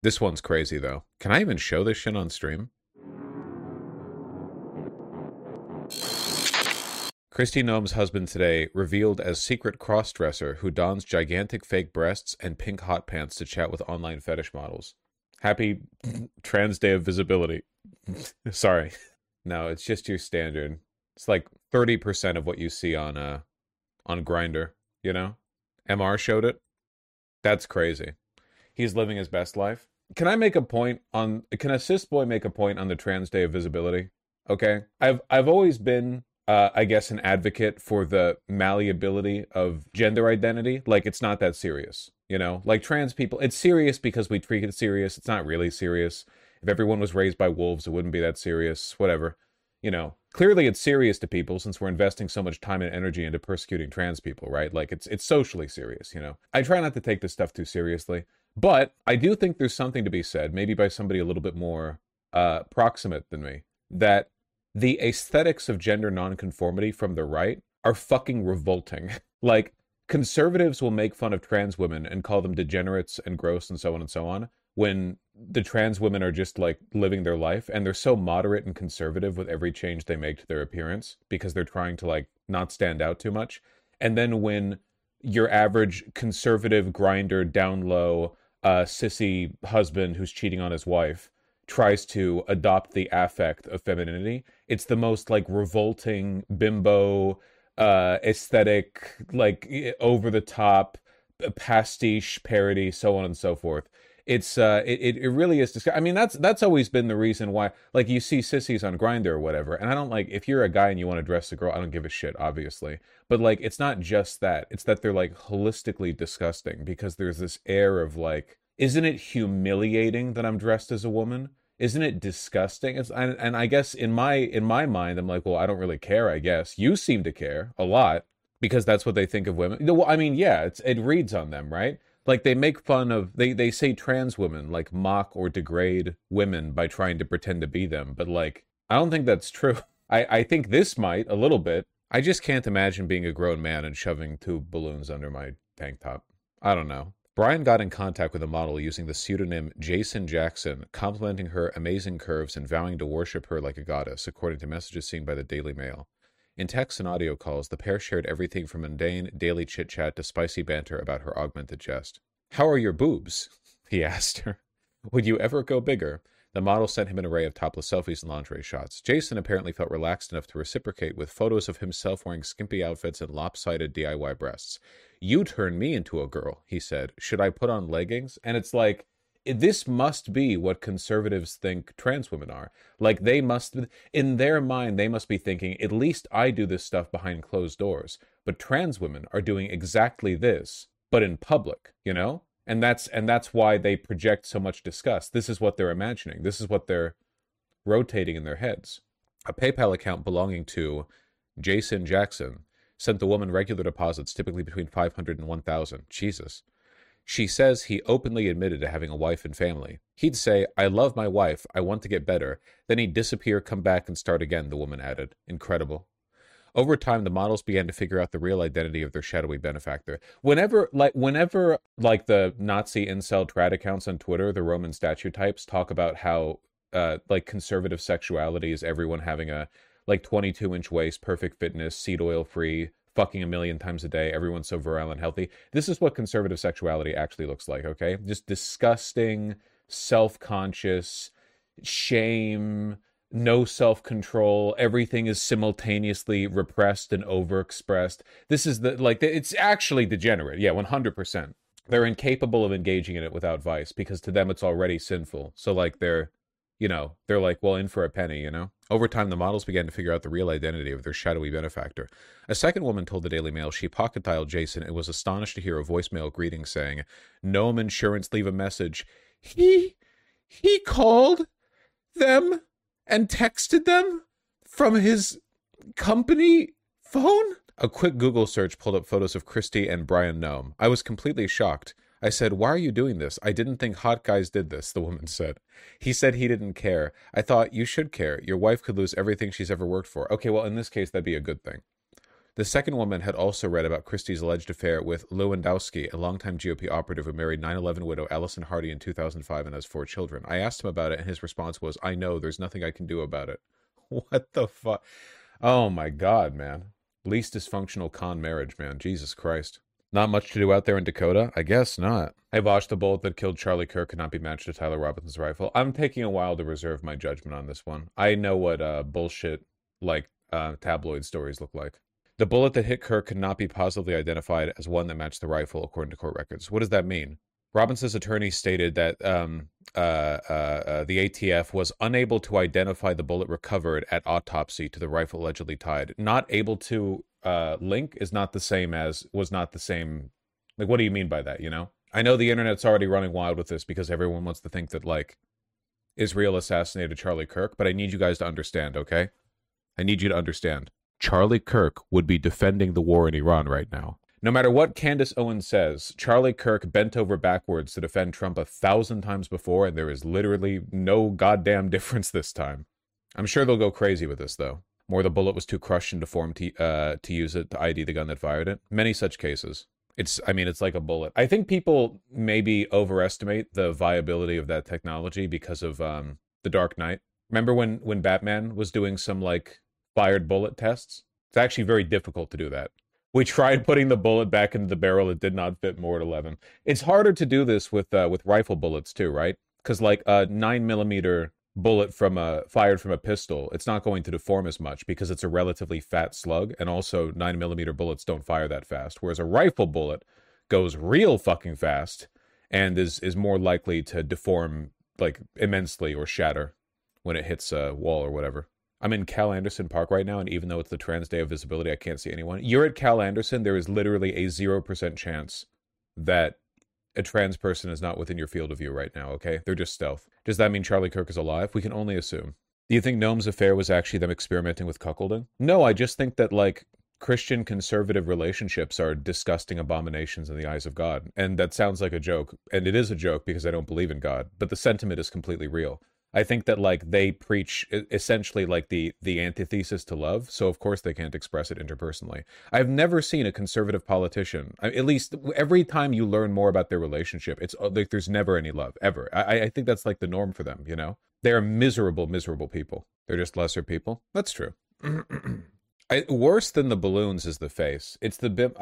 This one's crazy though. Can I even show this shit on stream? Kristi Noem's husband today revealed as secret cross-dresser who dons gigantic fake breasts and pink hot pants to chat with online fetish models. Happy Trans Day of Visibility. Sorry. No, it's just your standard. It's like 30% of what you see on Grindr, you know? MR showed it. That's crazy. He's living his best life. Can a cis boy make a point on the Trans Day of Visibility? Okay. I've always been I guess an advocate for the malleability of gender identity. Like, it's not that serious, you know? Like, trans people, it's serious because we treat it serious. It's not really serious. If everyone was raised by wolves, it wouldn't be that serious, whatever. You know, clearly it's serious to people since we're investing so much time and energy into persecuting trans people, right? Like, it's socially serious, you know? I try not to take this stuff too seriously, but I do think there's something to be said, maybe by somebody a little bit more proximate than me, that the aesthetics of gender nonconformity from the right are fucking revolting. Like, conservatives will make fun of trans women and call them degenerates and gross and so on, when the trans women are just like living their life, and they're so moderate and conservative with every change they make to their appearance because they're trying to like not stand out too much. And then when your average conservative Grindr down low sissy husband who's cheating on his wife tries to adopt the affect of femininity, it's the most like revolting bimbo aesthetic, like over the top pastiche parody, so on and so forth. It really is disgusting. I mean, that's always been the reason why, like, you see sissies on Grindr or whatever, and I don't, like, if you're a guy and you want to dress a girl, I don't give a shit, obviously, but like, it's not just that, it's that they're like holistically disgusting because there's this air of like, isn't it humiliating that I'm dressed as a woman? Isn't it disgusting? And I guess in my mind, I'm like, well, I don't really care. I guess you seem to care a lot because that's what they think of women. Well, I mean, yeah, it reads on them, right? Like, they make fun of, they say trans women like mock or degrade women by trying to pretend to be them, but like, I don't think that's true. I think this might a little bit. I just can't imagine being a grown man and shoving two balloons under my tank top. I don't know. Brian got in contact with a model using the pseudonym Jason Jackson, complimenting her amazing curves and vowing to worship her like a goddess, according to messages seen by the Daily Mail. In text and audio calls, the pair shared everything from mundane daily chit-chat to spicy banter about her augmented chest. "How are your boobs?" he asked her. "Would you ever go bigger?" The model sent him an array of topless selfies and lingerie shots. Jason apparently felt relaxed enough to reciprocate with photos of himself wearing skimpy outfits and lopsided DIY breasts. "You turn me into a girl," he said. "Should I put on leggings?" And it's like, this must be what conservatives think trans women are. Like, they must, in their mind, they must be thinking, at least I do this stuff behind closed doors. But trans women are doing exactly this, but in public, you know? And that's why they project so much disgust. This is what they're imagining. This is what they're rotating in their heads. A PayPal account belonging to Jason Jackson sent the woman regular deposits, typically between $500 and $1,000. Jesus. She says he openly admitted to having a wife and family. He'd say, "I love my wife, I want to get better." Then he'd disappear, come back, and start again, the woman added. Incredible. Over time, the models began to figure out the real identity of their shadowy benefactor. Whenever the Nazi incel trad accounts on Twitter, the Roman statue types, talk about how like conservative sexuality is everyone having a like 22-inch waist, perfect fitness, seed oil free, fucking a million times a day, everyone's so virile and healthy. This is what conservative sexuality actually looks like, okay? Just disgusting, self-conscious, shame, no self-control, everything is simultaneously repressed and overexpressed. This is it's actually degenerate. Yeah, 100%. They're incapable of engaging in it without vice because to them it's already sinful. So like they're like, well, in for a penny, you know? Over time, the models began to figure out the real identity of their shadowy benefactor. A second woman told the Daily Mail she pocket dialed Jason and was astonished to hear a voicemail greeting saying, "Gnome Insurance, leave a message. He called them and texted them from his company phone?" A quick Google search pulled up photos of Kristi and Brian Gnome. "I was completely shocked. I said, 'Why are you doing this?' I didn't think hot guys did this," the woman said. He said he didn't care. "I thought you should care. Your wife could lose everything she's ever worked for." Okay, well, in this case, that'd be a good thing. The second woman had also read about Christie's alleged affair with Lewandowski, a longtime GOP operative who married 9/11 widow Allison Hardy in 2005 and has 4 children. I asked him about it, and his response was, I know, there's nothing I can do about it. What the fuck? Oh my God, man. Least dysfunctional con marriage, man. Jesus Christ. Not much to do out there in Dakota? I guess not. Hey, Vosh, the bullet that killed Charlie Kirk could not be matched to Tyler Robinson's rifle. I'm taking a while to reserve my judgment on this one. I know what bullshit, like, tabloid stories look like. The bullet that hit Kirk could not be positively identified as one that matched the rifle, according to court records. What does that mean? Robinson's attorney stated that the ATF was unable to identify the bullet recovered at autopsy to the rifle allegedly tied. Not able to link is not the same as was not the same. Like, what do you mean by that, you know? I know the internet's already running wild with this because everyone wants to think that, like, Israel assassinated Charlie Kirk, but I need you guys to understand, okay? I need you to understand. Charlie Kirk would be defending the war in Iran right now. No matter what Candace Owens says, Charlie Kirk bent over backwards to defend Trump 1,000 times before, and there is literally no goddamn difference this time. I'm sure they'll go crazy with this, though. More the bullet was too crushed and deformed to use it to ID the gun that fired it. Many such cases. It's like a bullet. I think people maybe overestimate the viability of that technology because of The Dark Knight. Remember when Batman was doing some, like, fired bullet tests? It's actually very difficult to do that. We tried putting the bullet back into the barrel. It did not fit more at 11. It's harder to do this with rifle bullets too, right? Because like a 9mm bullet fired from a pistol, it's not going to deform as much because it's a relatively fat slug, and also 9mm bullets don't fire that fast. Whereas a rifle bullet goes real fucking fast and is more likely to deform like immensely or shatter when it hits a wall or whatever. I'm in Cal Anderson Park right now, and even though it's the trans day of visibility, I can't see anyone. You're at Cal Anderson, there is literally a 0% chance that a trans person is not within your field of view right now, okay? They're just stealth. Does that mean Charlie Kirk is alive? We can only assume. Do you think Noam's affair was actually them experimenting with cuckolding? No, I just think that, like, Christian conservative relationships are disgusting abominations in the eyes of God. And that sounds like a joke, and it is a joke because I don't believe in God, but the sentiment is completely real. I think that, like, they preach essentially like the antithesis to love, so of course they can't express it interpersonally. I've never seen a conservative politician, at least every time you learn more about their relationship, it's like there's never any love, ever. I think that's like the norm for them, you know? They're miserable, miserable people. They're just lesser people. That's true. Worse than the balloons is the face. It's the bit.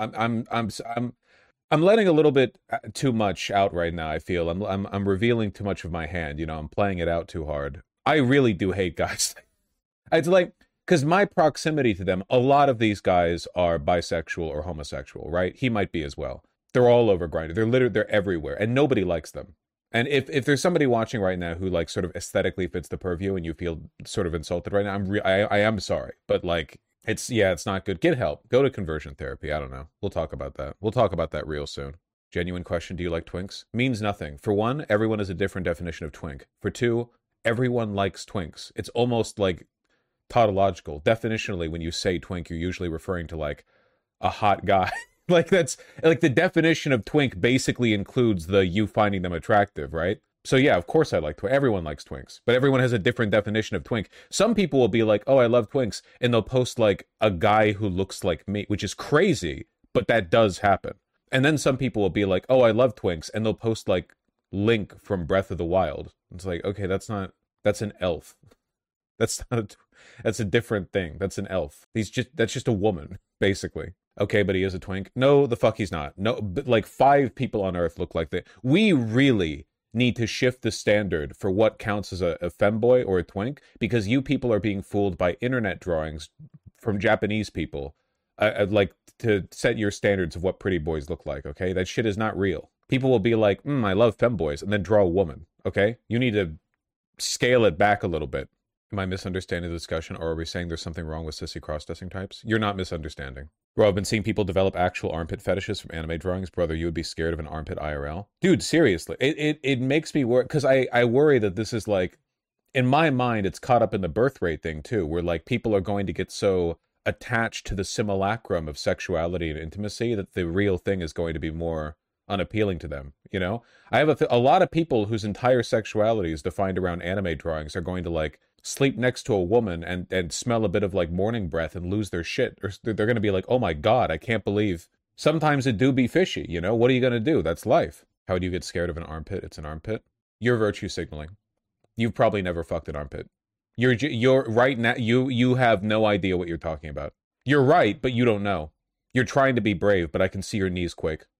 I'm letting a little bit too much out right now. I feel I'm revealing too much of my hand. You know, I'm playing it out too hard. I really do hate guys. It's like, because my proximity to them, a lot of these guys are bisexual or homosexual, right? He might be as well. They're all over Grindr. They're everywhere, and nobody likes them. And if there's somebody watching right now who like sort of aesthetically fits the purview, and you feel sort of insulted right now, I am sorry, but like. It's not good. Get help. Go to conversion therapy. I don't know. We'll talk about that. We'll talk about that real soon. Genuine question. Do you like twinks? Means nothing. For one, everyone has a different definition of twink. For two, everyone likes twinks. It's almost like tautological. Definitionally, when you say twink, you're usually referring to like a hot guy. Like that's like the definition of twink basically includes the you finding them attractive, right? So yeah, of course I like twinks. Everyone likes twinks, but everyone has a different definition of twink. Some people will be like, oh, I love twinks, and they'll post like a guy who looks like me, which is crazy, but that does happen. And then some people will be like, oh, I love twinks, and they'll post like Link from Breath of the Wild. It's like, okay, that's an elf. That's a different thing. That's an elf. That's just a woman, basically. Okay, but he is a twink. No, the fuck he's not. No, but like 5 people on Earth look like that. We really need to shift the standard for what counts as a femboy or a twink, because you people are being fooled by internet drawings from Japanese people. I'd like to set your standards of what pretty boys look like, okay? That shit is not real. People will be like, I love femboys, and then draw a woman, okay? You need to scale it back a little bit. Am I misunderstanding the discussion, or are we saying there's something wrong with sissy cross-dressing types? You're not misunderstanding. Bro, I've been seeing people develop actual armpit fetishes from anime drawings. Brother, you would be scared of an armpit IRL? Dude, seriously. It makes me worry, because I worry that this is like, in my mind, it's caught up in the birth rate thing too, where like people are going to get so attached to the simulacrum of sexuality and intimacy that the real thing is going to be more unappealing to them, you know? I have a lot of people whose entire sexuality is defined around anime drawings are going to like sleep next to a woman and smell a bit of like morning breath and lose their shit. Or they're going to be like, oh my God, I can't believe. Sometimes it do be fishy, you know? What are you going to do? That's life. How do you get scared of an armpit? It's an armpit. You're virtue signaling. You've probably never fucked an armpit. You're right now. You have no idea what you're talking about. You're right, but you don't know. You're trying to be brave, but I can see your knees quake.